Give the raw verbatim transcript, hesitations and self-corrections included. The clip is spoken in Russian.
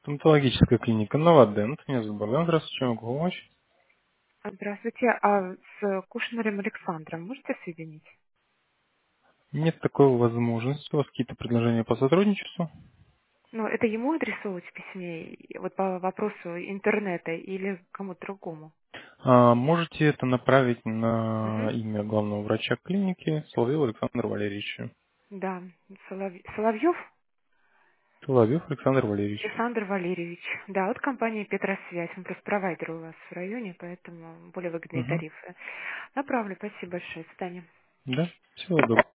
Стоматологическая клиника Новодент. Меня зовут Богдан. Здравствуйте, чем могу помочь? Здравствуйте, а с Кушнером Александром можете соединить? Нет такой возможности. У вас какие-то предложения по сотрудничеству? Ну, это ему адресовать в письме, и вот по вопросу интернета или кому-то другому? А, можете это направить на Мгм. имя главного врача клиники Соловьева Александра Валерьевича. Да, Солов- Соловьев Соловьев Александр Валерьевич. Александр Валерьевич. Да, вот компания Петросвязь. Он просто провайдер у вас в районе, поэтому более выгодные Угу. тарифы. Направлю. Спасибо большое. До свидания. Да, всего доброго.